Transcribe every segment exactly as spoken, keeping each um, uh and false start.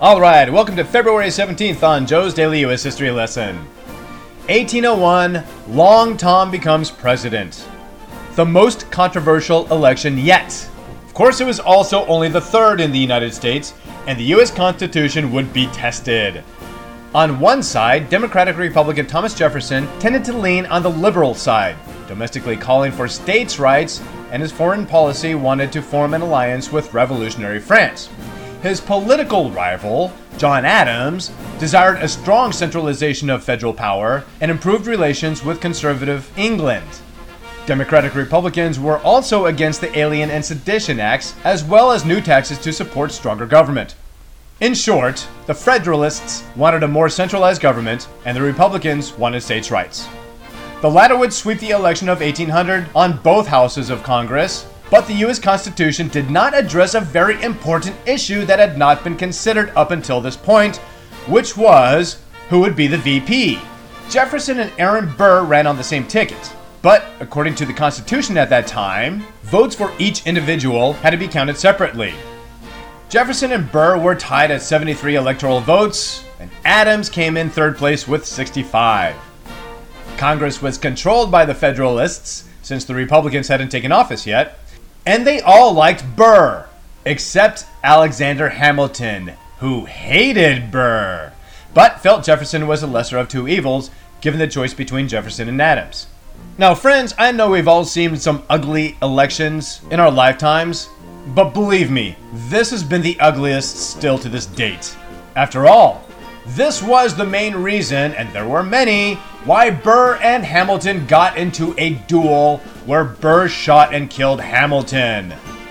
Alright, welcome to February seventeenth on Joe's Daily U S History Lesson. eighteen oh one, Long Tom becomes president. The most controversial election yet. Of course, it was also only the third in the United States, and the U S Constitution would be tested. On one side, Democratic Republican Thomas Jefferson tended to lean on the liberal side, domestically calling for states' rights, and his foreign policy wanted to form an alliance with revolutionary France. His political rival, John Adams, desired a strong centralization of federal power and improved relations with conservative England. Democratic Republicans were also against the Alien and Sedition Acts, as well as new taxes to support stronger government. In short, the Federalists wanted a more centralized government, and the Republicans wanted states' rights. The latter would sweep the election of eighteen hundred on both houses of Congress, but the U S Constitution did not address a very important issue that had not been considered up until this point, which was who would be the V P. Jefferson and Aaron Burr ran on the same ticket, but according to the Constitution at that time, votes for each individual had to be counted separately. Jefferson and Burr were tied at seventy-three electoral votes, and Adams came in third place with sixty-five. Congress was controlled by the Federalists, since the Republicans hadn't taken office yet, and they all liked Burr, except Alexander Hamilton, who hated Burr, but felt Jefferson was the lesser of two evils, given the choice between Jefferson and Adams. Now, friends, I know we've all seen some ugly elections in our lifetimes, but believe me, this has been the ugliest still to this date. After all, this was the main reason, and there were many, why Burr and Hamilton got into a duel where Burr shot and killed Hamilton.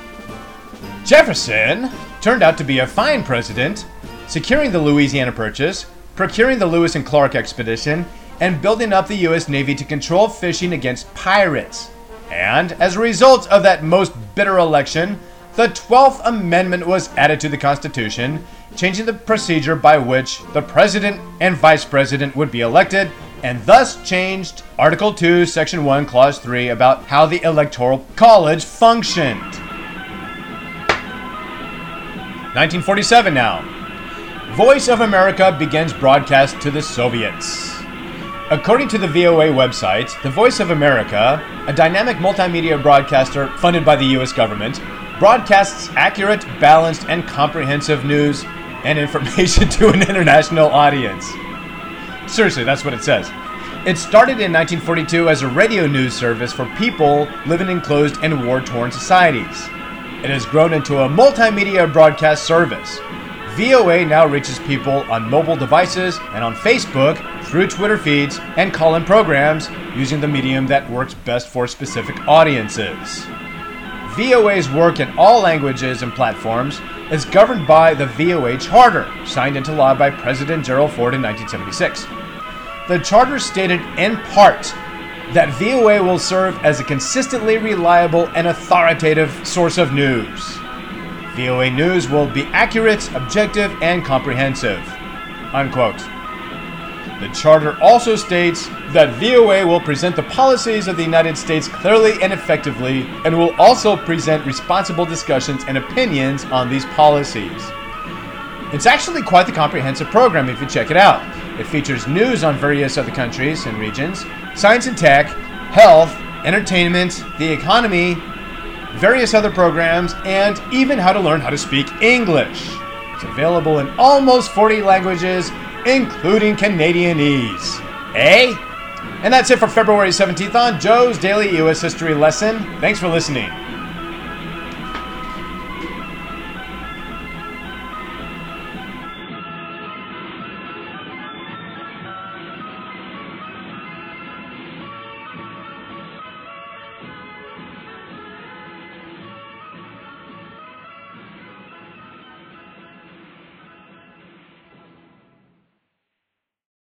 Jefferson turned out to be a fine president, securing the Louisiana Purchase, procuring the Lewis and Clark expedition, and building up the U S Navy to control fishing against pirates. And as a result of that most bitter election, the twelfth Amendment was added to the Constitution, changing the procedure by which the president and vice president would be elected, and thus changed Article two, Section one, Clause three about how the Electoral College functioned. nineteen forty-seven now. Voice of America begins broadcast to the Soviets. According to the V O A website, the Voice of America, a dynamic multimedia broadcaster funded by the U S government, broadcasts accurate, balanced, and comprehensive news and information to an international audience. Seriously, that's what it says. It started in nineteen forty-two as a radio news service for people living in closed and war-torn societies. It has grown into a multimedia broadcast service. V O A now reaches people on mobile devices and on Facebook, through Twitter feeds, and call-in programs using the medium that works best for specific audiences. V O A's work in all languages and platforms is governed by the V O A Charter, signed into law by President Gerald Ford in nineteen seventy-six. The charter stated in part that V O A will serve as a consistently reliable and authoritative source of news. V O A News will be accurate, objective, and comprehensive. Unquote. The charter also states that V O A will present the policies of the United States clearly and effectively, and will also present responsible discussions and opinions on these policies. It's actually quite the comprehensive program if you check it out. It features news on various other countries and regions, science and tech, health, entertainment, the economy, various other programs, and even how to learn how to speak English. It's available in almost forty languages, including Canadianese. Eh? And that's it for February seventeenth on Joe's Daily U S History Lesson. Thanks for listening.